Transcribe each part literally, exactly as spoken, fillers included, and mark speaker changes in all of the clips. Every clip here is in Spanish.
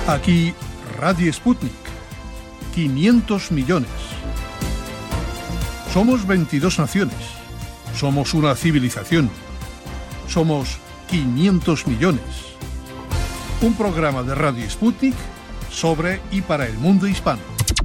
Speaker 1: Aquí Radio Sputnik. quinientos millones. Somos veintidós naciones. Somos una civilización. Somos quinientos millones. Un programa de Radio Sputnik sobre y para el mundo hispano.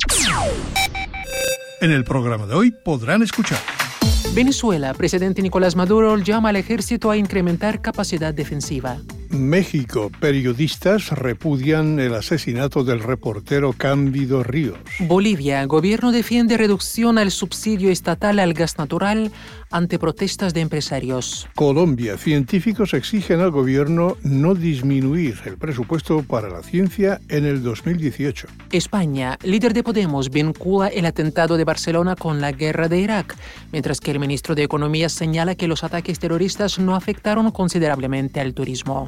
Speaker 1: En el programa de hoy podrán escuchar:
Speaker 2: Venezuela, presidente Nicolás Maduro llama al ejército a incrementar capacidad defensiva.
Speaker 1: México, periodistas repudian el asesinato del reportero Cándido Ríos.
Speaker 2: Bolivia, gobierno defiende reducción al subsidio estatal al gas natural ante protestas de empresarios.
Speaker 1: Colombia, científicos exigen al gobierno no disminuir el presupuesto para la ciencia en el dos mil dieciocho.
Speaker 2: España, líder de Podemos vincula el atentado de Barcelona con la guerra de Irak, mientras que el ministro de Economía señala que los ataques terroristas no afectaron considerablemente al turismo.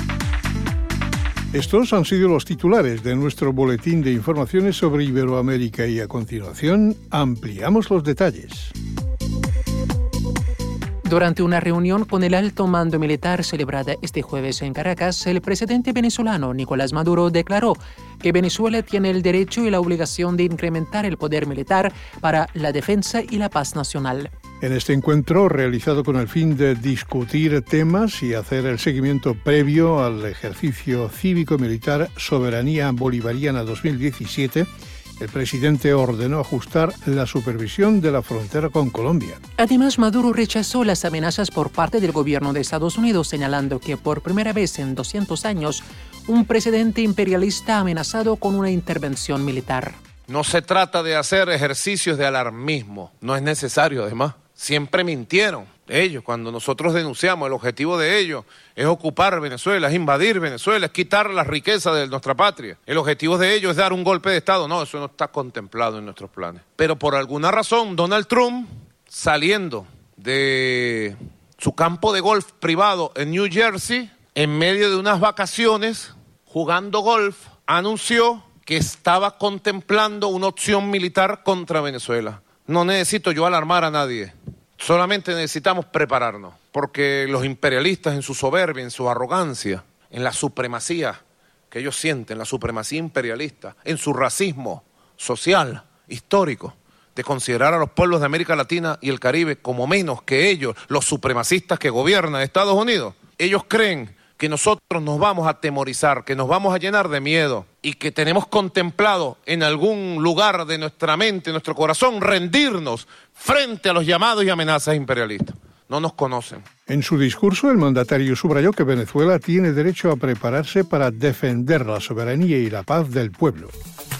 Speaker 1: Estos han sido los titulares de nuestro boletín de informaciones sobre Iberoamérica y a continuación ampliamos los detalles.
Speaker 2: Durante una reunión con el alto mando militar celebrada este jueves en Caracas, el presidente venezolano Nicolás Maduro declaró que Venezuela tiene el derecho y la obligación de incrementar el poder militar para la defensa y la paz nacional.
Speaker 1: En este encuentro, realizado con el fin de discutir temas y hacer el seguimiento previo al ejercicio cívico-militar Soberanía Bolivariana dos mil diecisiete, el presidente ordenó ajustar la supervisión de la frontera con Colombia.
Speaker 2: Además, Maduro rechazó las amenazas por parte del gobierno de Estados Unidos, señalando que por primera vez en doscientos años, un presidente imperialista ha amenazado con una intervención militar.
Speaker 3: No se trata de hacer ejercicios de alarmismo, no es necesario además. Siempre mintieron ellos cuando nosotros denunciamos. El objetivo de ellos es ocupar Venezuela, es invadir Venezuela, es quitar la riqueza de nuestra patria. El objetivo de ellos es dar un golpe de Estado. No, eso no está contemplado en nuestros planes. Pero por alguna razón, Donald Trump, saliendo de su campo de golf privado en New Jersey, en medio de unas vacaciones, jugando golf, anunció que estaba contemplando una opción militar contra Venezuela. No necesito yo alarmar a nadie, solamente necesitamos prepararnos, porque los imperialistas en su soberbia, en su arrogancia, en la supremacía que ellos sienten, la supremacía imperialista, en su racismo social, histórico, de considerar a los pueblos de América Latina y el Caribe como menos que ellos, los supremacistas que gobiernan Estados Unidos, ellos creen que nosotros nos vamos a atemorizar, que nos vamos a llenar de miedo y que tenemos contemplado en algún lugar de nuestra mente, nuestro corazón, rendirnos frente a los llamados y amenazas imperialistas. No nos conocen.
Speaker 1: En su discurso, el mandatario subrayó que Venezuela tiene derecho a prepararse para defender la soberanía y la paz del pueblo.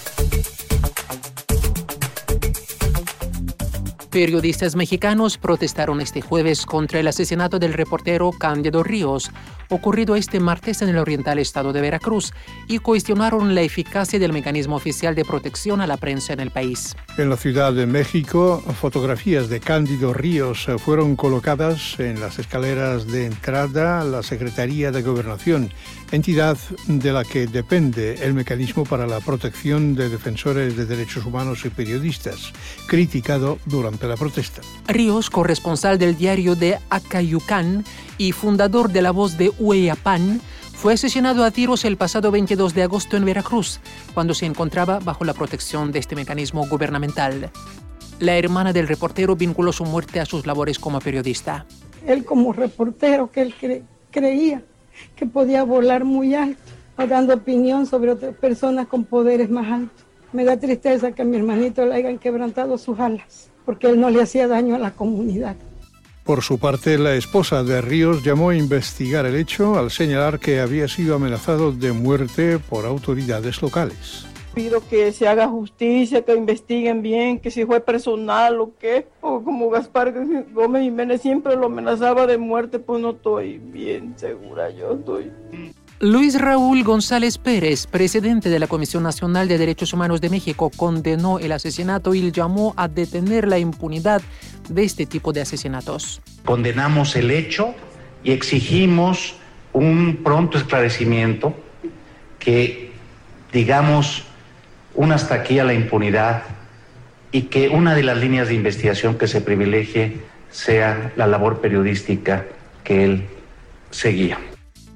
Speaker 2: Periodistas mexicanos protestaron este jueves contra el asesinato del reportero Cándido Ríos, ocurrido este martes en el oriental estado de Veracruz, y cuestionaron la eficacia del mecanismo oficial de protección a la prensa en el país.
Speaker 1: En la Ciudad de México, fotografías de Cándido Ríos fueron colocadas en las escaleras de entrada a la Secretaría de Gobernación, entidad de la que depende el mecanismo para la protección de defensores de derechos humanos y periodistas, criticado durante la protesta.
Speaker 2: Ríos, corresponsal del diario de Acayucán y fundador de La Voz de Hueyapán, fue asesinado a tiros el pasado veintidós de agosto en Veracruz, cuando se encontraba bajo la protección de este mecanismo gubernamental. La hermana del reportero vinculó su muerte a sus labores como periodista.
Speaker 4: Él como reportero, que él cre- creía que podía volar muy alto, dando opinión sobre otras personas con poderes más altos. Me da tristeza que a mi hermanito le hayan quebrantado sus alas, porque él no le hacía daño a la comunidad.
Speaker 1: Por su parte, la esposa de Ríos llamó a investigar el hecho al señalar que había sido amenazado de muerte por autoridades locales.
Speaker 5: Pido que se haga justicia, que investiguen bien, que si fue personal o qué, o como Gaspar Gómez Jiménez siempre lo amenazaba de muerte, pues no estoy bien segura, yo estoy...
Speaker 2: Luis Raúl González Pérez, presidente de la Comisión Nacional de Derechos Humanos de México, condenó el asesinato y llamó a detener la impunidad de este tipo de asesinatos.
Speaker 6: Condenamos el hecho y exigimos un pronto esclarecimiento, que digamos un hasta aquí a la impunidad, y que una de las líneas de investigación que se privilegie sea la labor periodística que él seguía.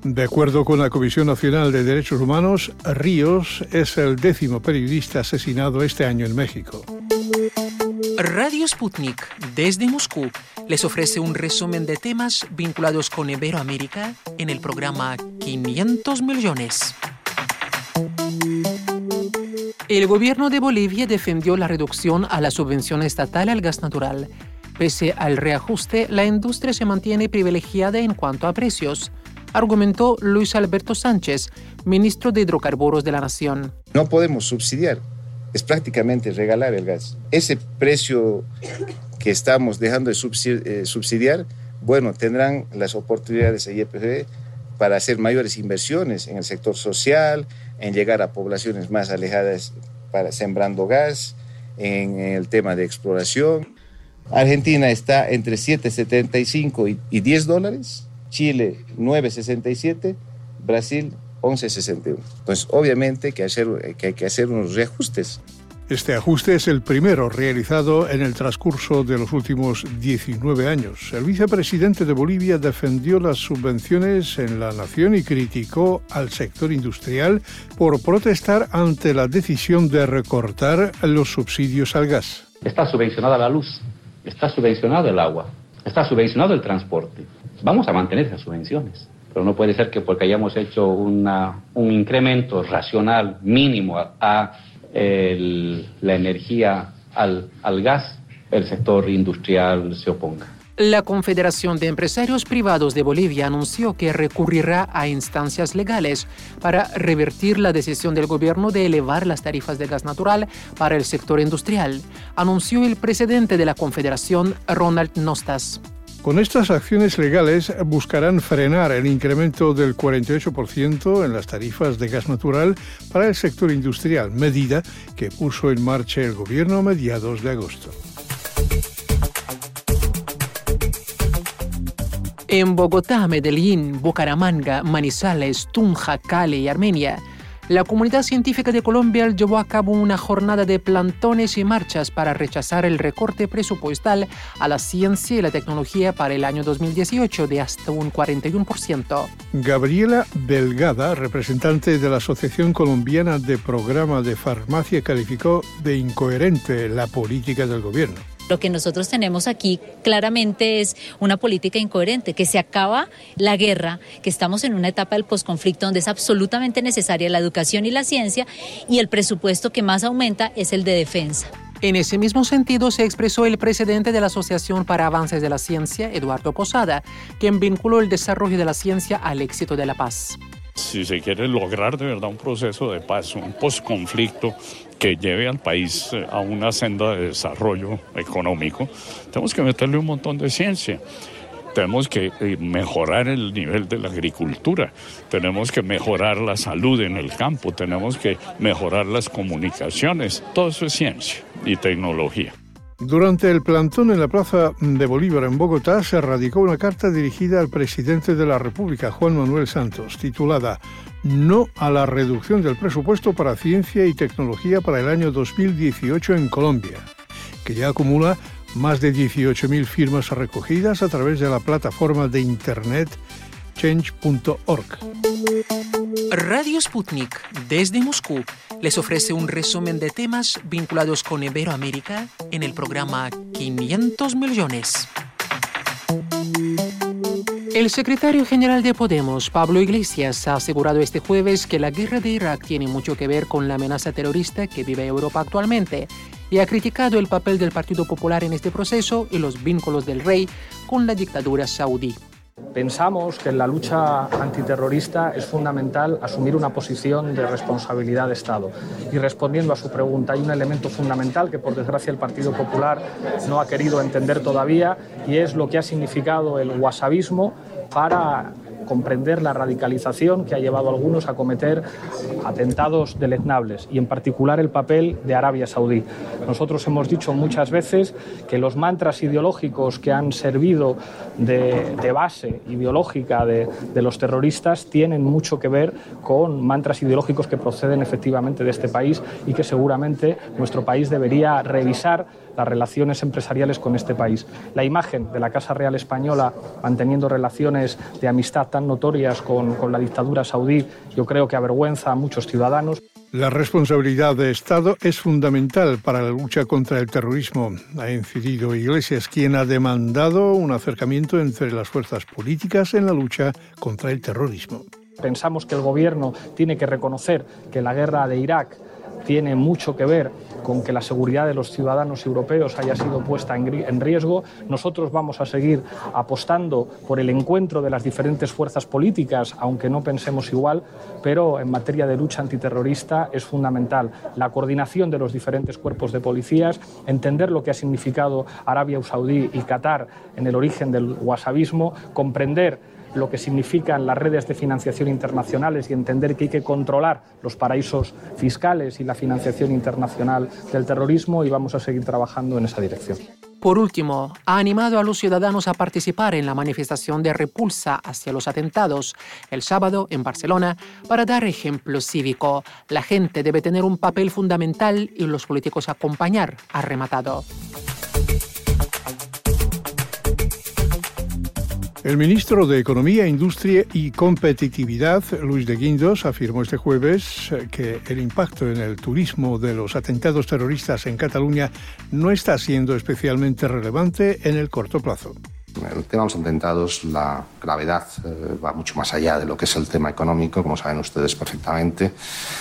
Speaker 1: De acuerdo con la Comisión Nacional de Derechos Humanos, Ríos es el décimo periodista asesinado este año en México.
Speaker 2: Radio Sputnik, desde Moscú, les ofrece un resumen de temas vinculados con Iberoamérica en el programa quinientos millones. El gobierno de Bolivia defendió la reducción a la subvención estatal al gas natural. Pese al reajuste, la industria se mantiene privilegiada en cuanto a precios, argumentó Luis Alberto Sánchez, ministro de Hidrocarburos de la Nación.
Speaker 7: No podemos subsidiar, es prácticamente regalar el gas. Ese precio que estamos dejando de subsidiar, bueno, tendrán las oportunidades de I E P F para hacer mayores inversiones en el sector social, en llegar a poblaciones más alejadas para sembrando gas, en el tema de exploración. Argentina está entre siete setenta y cinco y diez dólares, Chile nueve sesenta y siete, Brasil once sesenta y uno. Entonces, obviamente que, hacer, que hay que hacer unos reajustes.
Speaker 1: Este ajuste es el primero realizado en el transcurso de los últimos diecinueve años. El vicepresidente de Bolivia defendió las subvenciones en la nación y criticó al sector industrial por protestar ante la decisión de recortar los subsidios al gas.
Speaker 8: Está subvencionada la luz, está subvencionado el agua, está subvencionado el transporte. Vamos a mantener esas subvenciones, pero no puede ser que porque hayamos hecho una, un incremento racional mínimo a, a el, la energía al, al gas, el sector industrial se oponga.
Speaker 2: La Confederación de Empresarios Privados de Bolivia anunció que recurrirá a instancias legales para revertir la decisión del gobierno de elevar las tarifas de gas natural para el sector industrial, anunció el presidente de la Confederación, Ronald Nostas.
Speaker 1: Con estas acciones legales buscarán frenar el incremento del cuarenta y ocho por ciento en las tarifas de gas natural para el sector industrial, medida que puso en marcha el gobierno a mediados de agosto.
Speaker 2: En Bogotá, Medellín, Bucaramanga, Manizales, Tunja, Cali y Armenia, la comunidad científica de Colombia llevó a cabo una jornada de plantones y marchas para rechazar el recorte presupuestal a la ciencia y la tecnología para el año dos mil dieciocho de hasta un cuarenta y uno por ciento.
Speaker 1: Gabriela Delgada, representante de la Asociación Colombiana de Programa de Farmacia, calificó de incoherente la política del gobierno.
Speaker 9: Lo que nosotros tenemos aquí claramente es una política incoherente, que se acaba la guerra, que estamos en una etapa del posconflicto donde es absolutamente necesaria la educación y la ciencia, y el presupuesto que más aumenta es el de defensa.
Speaker 2: En ese mismo sentido se expresó el presidente de la Asociación para Avances de la Ciencia, Eduardo Posada, quien vinculó el desarrollo de la ciencia al éxito de la paz.
Speaker 10: Si se quiere lograr de verdad un proceso de paz, un posconflicto que lleve al país a una senda de desarrollo económico, tenemos que meterle un montón de ciencia. Tenemos que mejorar el nivel de la agricultura, tenemos que mejorar la salud en el campo, tenemos que mejorar las comunicaciones. Todo eso es ciencia y tecnología.
Speaker 1: Durante el plantón en la Plaza de Bolívar en Bogotá se radicó una carta dirigida al presidente de la República, Juan Manuel Santos, titulada No a la reducción del presupuesto para ciencia y tecnología para el año dos mil dieciocho en Colombia, que ya acumula más de dieciocho mil firmas recogidas a través de la plataforma de internet change punto org.
Speaker 2: Radio Sputnik, desde Moscú, les ofrece un resumen de temas vinculados con Iberoamérica en el programa quinientos millones. El secretario general de Podemos, Pablo Iglesias, ha asegurado este jueves que la guerra de Irak tiene mucho que ver con la amenaza terrorista que vive Europa actualmente y ha criticado el papel del Partido Popular en este proceso y los vínculos del rey con la dictadura saudí.
Speaker 11: Pensamos que en la lucha antiterrorista es fundamental asumir una posición de responsabilidad de Estado. Y respondiendo a su pregunta, hay un elemento fundamental que por desgracia el Partido Popular no ha querido entender todavía y es lo que ha significado el wahabismo para comprender la radicalización que ha llevado a algunos a cometer atentados deleznables y en particular el papel de Arabia Saudí. Nosotros hemos dicho muchas veces que los mantras ideológicos que han servido de, de base ideológica de, de los terroristas tienen mucho que ver con mantras ideológicos que proceden efectivamente de este país y que seguramente nuestro país debería revisar las relaciones empresariales con este país. La imagen de la Casa Real Española manteniendo relaciones de amistad tan notorias con, con la dictadura saudí, yo creo que avergüenza a muchos ciudadanos.
Speaker 1: La responsabilidad de Estado es fundamental para la lucha contra el terrorismo, ha incidido Iglesias, quien ha demandado un acercamiento entre las fuerzas políticas en la lucha contra el terrorismo.
Speaker 11: Pensamos que el gobierno tiene que reconocer que la guerra de Irak tiene mucho que ver con que la seguridad de los ciudadanos europeos haya sido puesta en riesgo. Nosotros vamos a seguir apostando por el encuentro de las diferentes fuerzas políticas, aunque no pensemos igual, pero en materia de lucha antiterrorista es fundamental la coordinación de los diferentes cuerpos de policías, entender lo que ha significado Arabia Saudí y Qatar en el origen del wahabismo, comprender lo que significan las redes de financiación internacionales y entender que hay que controlar los paraísos fiscales y la financiación internacional del terrorismo, y vamos a seguir trabajando en esa dirección.
Speaker 2: Por último, ha animado a los ciudadanos a participar en la manifestación de repulsa hacia los atentados el sábado en Barcelona para dar ejemplo cívico. La gente debe tener un papel fundamental y los políticos acompañar, ha rematado.
Speaker 1: El ministro de Economía, Industria y Competitividad, Luis de Guindos, afirmó este jueves que el impacto en el turismo de los atentados terroristas en Cataluña no está siendo especialmente relevante en el corto plazo.
Speaker 12: El tema de los atentados, la gravedad eh, va mucho más allá de lo que es el tema económico, como saben ustedes perfectamente,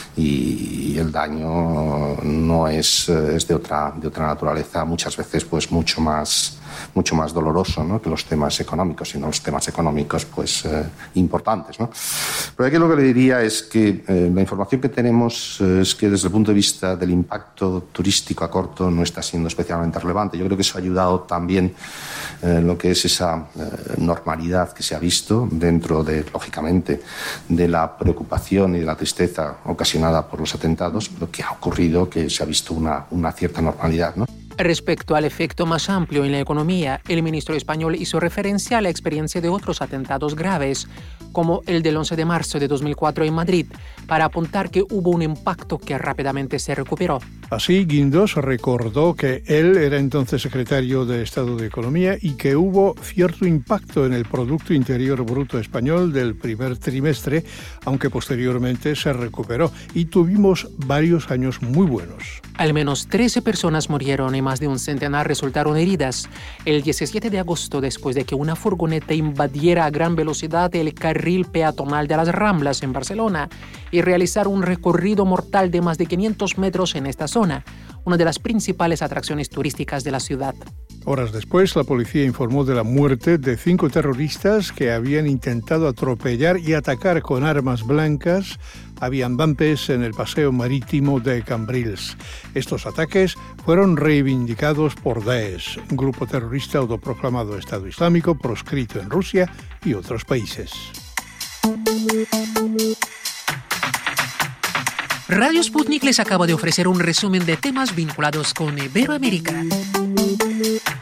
Speaker 12: y, y el daño no es, es de otra, de otra naturaleza, muchas veces pues mucho más mucho más doloroso, ¿no?, que los temas económicos, sino los temas económicos pues eh, importantes, ¿no? Pero aquí lo que le diría es que eh, la información que tenemos eh, es que desde el punto de vista del impacto turístico a corto no está siendo especialmente relevante. Yo creo que eso ha ayudado también eh, lo que es esa eh, normalidad que se ha visto dentro de, lógicamente, de la preocupación y de la tristeza ocasionada por los atentados, pero que ha ocurrido que se ha visto una, una cierta normalidad, ¿no?
Speaker 2: Respecto al efecto más amplio en la economía, el ministro español hizo referencia a la experiencia de otros atentados graves, como el del once de marzo de dos mil cuatro en Madrid, para apuntar que hubo un impacto que rápidamente se recuperó.
Speaker 1: Así, Guindos recordó que él era entonces secretario de Estado de Economía y que hubo cierto impacto en el Producto Interior Bruto español del primer trimestre, aunque posteriormente se recuperó, y tuvimos varios años muy buenos.
Speaker 2: Al menos trece personas murieron y más de un centenar resultaron heridas el diecisiete de agosto, después de que una furgoneta invadiera a gran velocidad el carril peatonal de las Ramblas en Barcelona y realizara un recorrido mortal de más de quinientos metros en esta zona, una de las principales atracciones turísticas de la ciudad.
Speaker 1: Horas después, la policía informó de la muerte de cinco terroristas que habían intentado atropellar y atacar con armas blancas a viandantes en el paseo marítimo de Cambrils. Estos ataques fueron reivindicados por Daesh, un grupo terrorista autoproclamado Estado Islámico proscrito en Rusia y otros países.
Speaker 2: Radio Sputnik les acaba de ofrecer un resumen de temas vinculados con Iberoamérica.